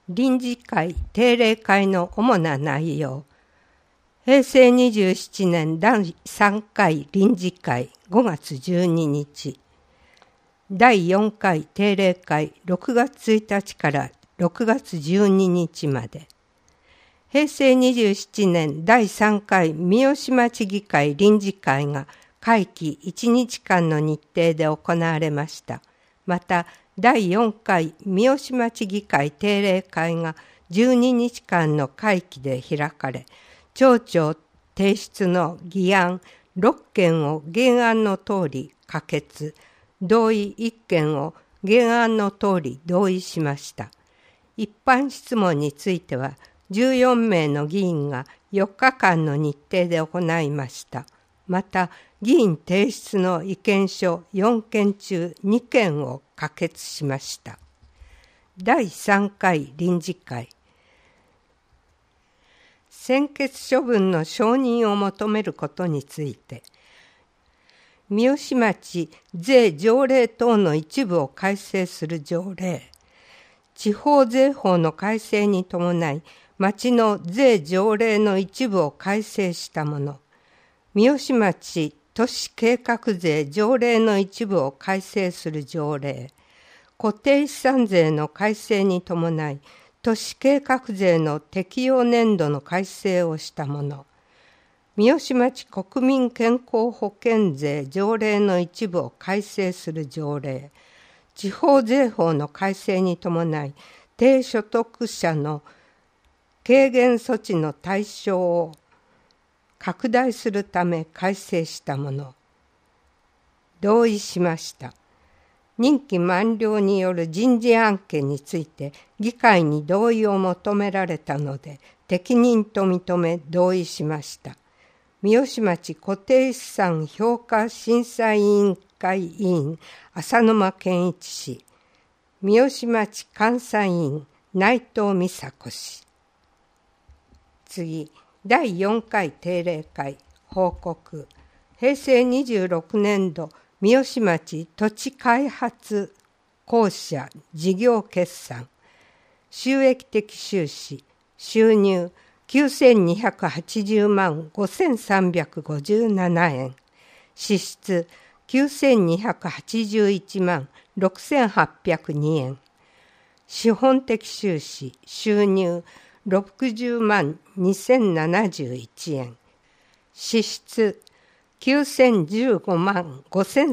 臨時会定例会の主な内容。平成27年第3回臨時会5月12日。第4回定例会6月1日から6月12日まで。平成27年第3回三好町議会臨時会が会期1日間の日程で行われました。また、第4回三好町議会定例会が12日間の会期で開かれ、町長提出の議案6件を原案の通り可決、同意1件を原案の通り同意しました。一般質問については、14名の議員が4日間の日程で行いました。また、議員提出の意見書4件中2件を可決しました。第3回臨時会。専決処分の承認を求めることについて、三好町税条例等の一部を改正する条例、地方税法の改正に伴い、町の税条例の一部を改正したもの、三好町都市計画税条例の一部を改正する条例、固定資産税の改正に伴い、都市計画税の適用年度の改正をしたもの、三好町国民健康保険税条例の一部を改正する条例、地方税法の改正に伴い、低所得者の軽減措置の対象を拡大するため改正したもの、同意しました。任期満了による人事案件について議会に同意を求められたので、適任と認め同意しました。三好町固定資産評価審査委員会委員浅沼健一氏、三好町監査委員内藤美佐子氏。次、第4回定例会報告。平成26年度三好町土地開発公社事業決算。収益的収支、収入9280万5357円。支出9281万6802円。資本的収支、収入60万2071円。支出9015万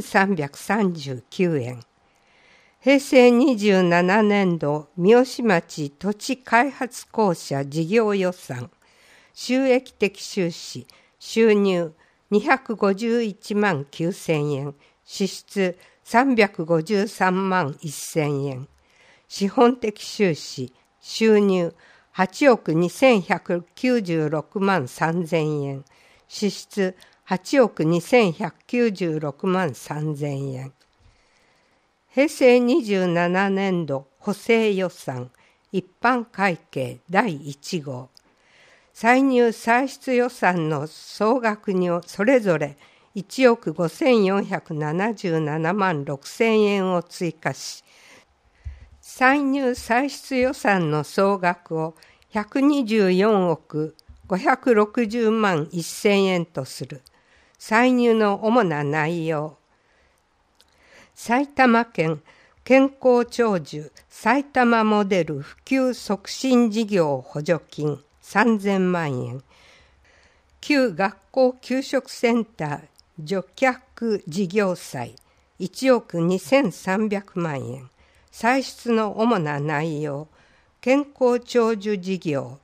5339円。平成27年度三好町土地開発公社事業予算。収益的収支、収入251万9000円。支出353万1000円。資本的収支、収入8億2196万3000円。支出8億2196万3000円。平成27年度補正予算一般会計第1号。歳入歳出予算の総額にそれぞれ1億5477万6000円を追加し、歳入歳出予算の総額を124億560万1000円とする。歳入の主な内容。埼玉県健康長寿埼玉モデル普及促進事業補助金3000万円。旧学校給食センター助客事業祭1億2300万円。歳出の主な内容。健康長寿事業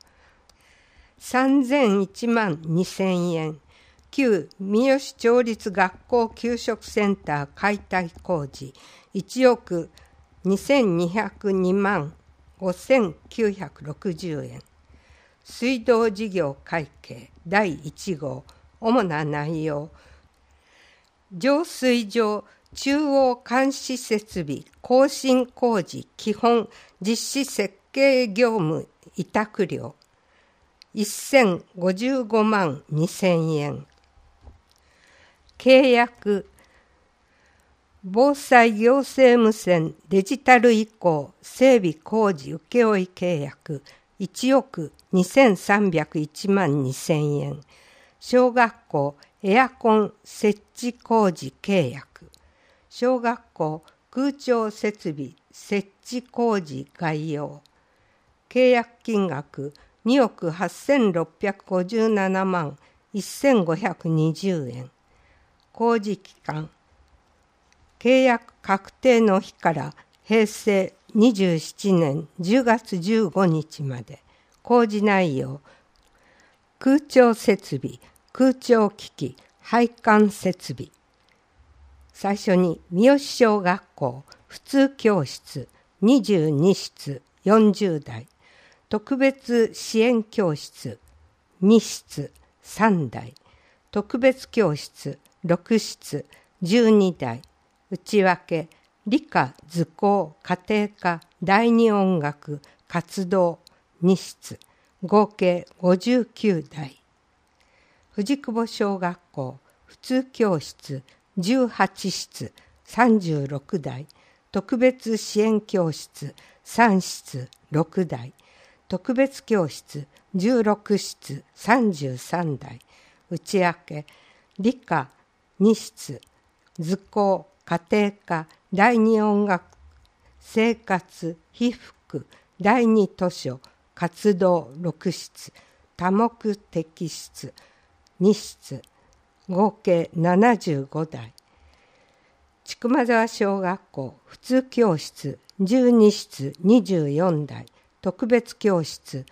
3001万2000円。旧三好町立学校給食センター解体工事1億2202万5960円。水道事業会計第1号。主な内容。浄水場中央監視設備更新工事基本実施設計業務委託料1055万2000円。契約防災行政無線デジタル移行整備工事請負契約1億2301万2000円。小学校エアコン設置工事契約。小学校空調設備設置工事概要。契約金額2億8657万1520円。工事期間契約確定の日から平成27年10月15日まで。工事内容空調設備、空調機器、配管設備。最初に三好小学校普通教室22室40台、特別支援教室2室3台、特別教室6室12台、内訳理科図工家庭科第二音楽活動2室合計59台。藤久保小学校普通教室18室36台、特別支援教室3室6台、特別教室16室33台、内訳理科2室図工家庭科第二音楽生活被服第二図書活動6室多目的室2室合計75台。千曲沢小学校普通教室12室24台、特別教室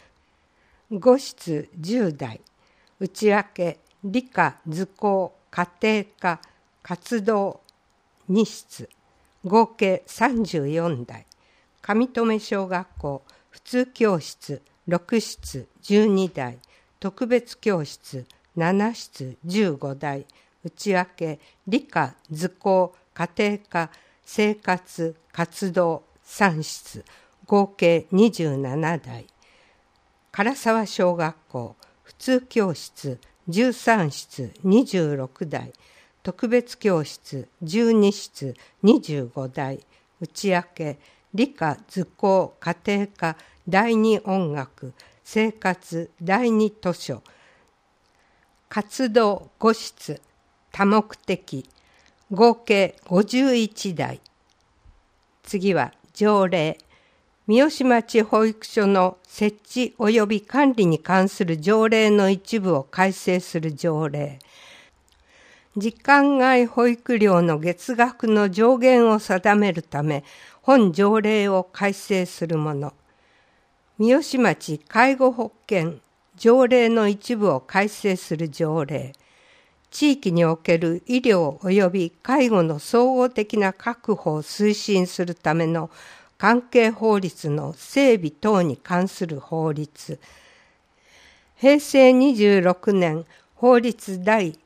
5室10台、内訳理科図工家庭科活動2室合計34台。上富小学校普通教室6室12台、特別教室7室15台、内訳理科図工家庭科生活活動3室合計27台。唐沢小学校普通教室13室26台、特別教室12室25台、内訳理科図工家庭科第二音楽生活第二図書活動5室多目的合計51台。次は条例。三好町保育所の設置及び管理に関する条例の一部を改正する条例。時間外保育料の月額の上限を定めるため、本条例を改正するもの。三好町介護保険条例の一部を改正する条例。地域における医療及び介護の総合的な確保を推進するための関係法律の整備等に関する法律。平成26年法律第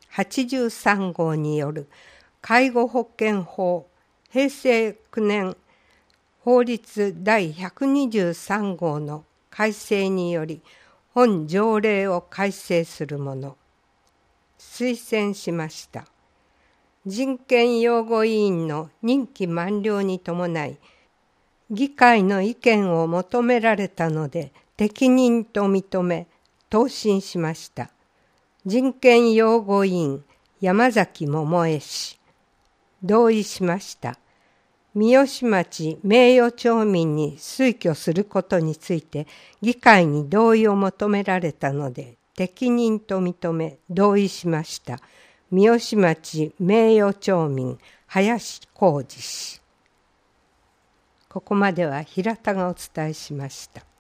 83号による介護保険法、平成9年法律第123号の改正により本条例を改正するもの。推薦しました。人権擁護委員の任期満了に伴い、議会の意見を求められたので適任と認め、答申しました。人権擁護委員山崎桃江氏。同意しました。三好町名誉町民に推挙することについて議会に同意を求められたので適任と認め同意しました。三好町名誉町民林浩二氏。ここまでは平田がお伝えしました。